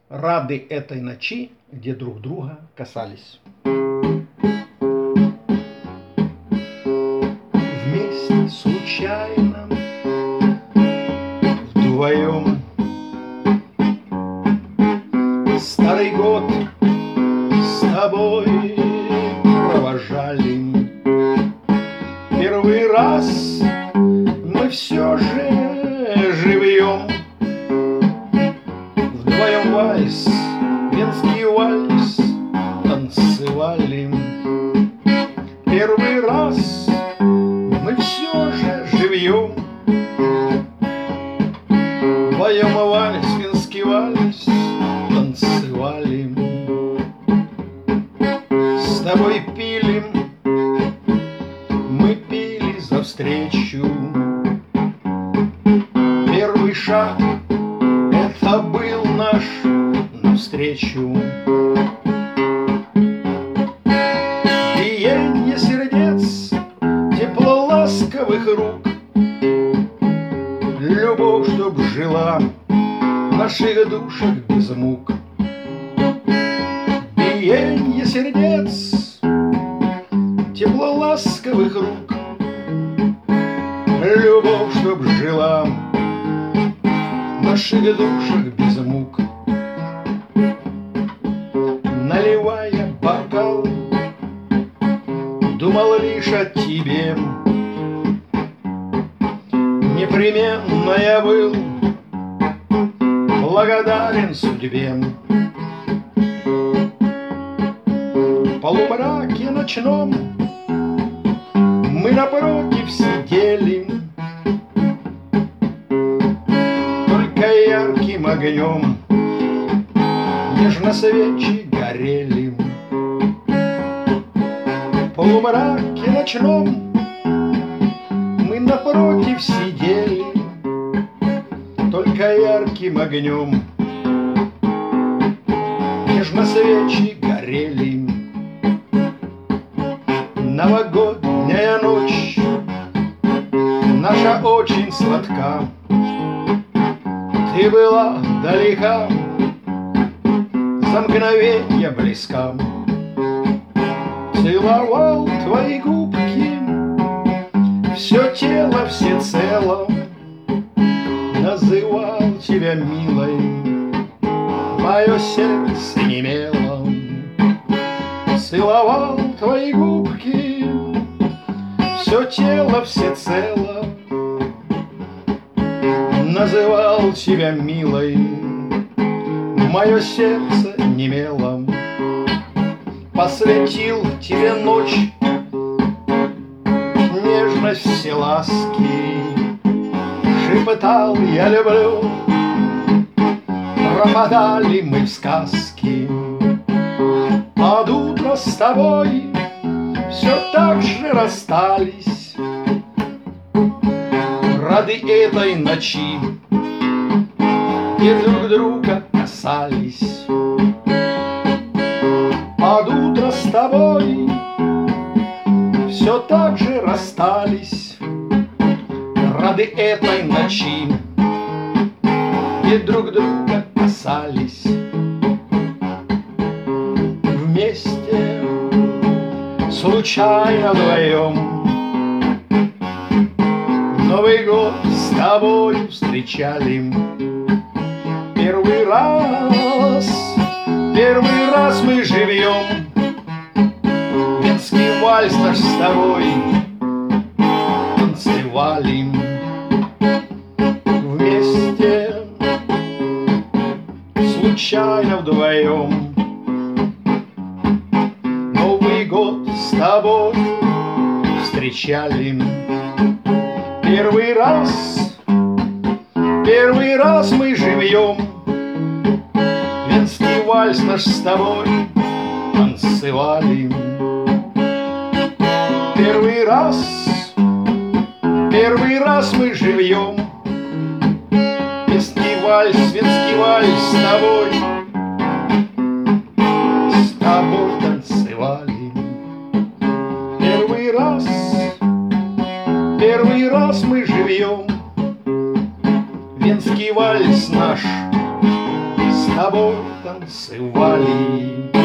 рады этой ночи, где друг друга касались. Вместе случайно, вдвоем, старый год с тобой провожали. Первый раз мы все же живьем вдвоем вальс, венский вальс танцевали. Первый раз мы все же живьем вдвоем вальс, венский вальс танцевали. С тобой пили, мы пили за встречу. Первый шаг — это был наш навстречу. Биенье сердец, тепло ласковых рук, любовь, чтоб жила в наших душах без мук. Биенье сердец, тепло ласковых рук, любовь, чтоб жила в наших душах без мук. Наливая бокал, думал лишь о тебе. Непременно я был благодарен судьбе. В полумраке ночном мы напротив сидели, только ярким огнем нежно свечи горели. В полумраке ночном мы напротив сидели, только ярким огнем нежно свечи горели. Новогодняя ночь наша очень сладка, ты была далека, за мгновенье близка. Целовал твои губки, все тело всецело, называл тебя милой, мое сердце немело. Целовал твои губки, все тело всецело, называл тебя милой, мое сердце немело. Посвятил тебе ночь, нежность, все ласки, шепотал я люблю, пропадали мы в сказки. Под утро с тобой все так же расстались, рады этой ночи, где друг друга касались. Под утро с тобой все так же расстались, рады этой ночи, где друг друга касались. Вместе, случайно вдвоем, Новый год с тобой встречали. Первый раз мы живем, венский вальс наш с тобой танцевали. Вместе, случайно вдвоем, Новый год с тобой встречали. Первый раз мы живем, венский вальс наш с тобой танцевали. Первый раз мы живем, венский вальс с тобой танцевали. Первый раз мы живем, венский вальс наш с тобой тобой танцевали.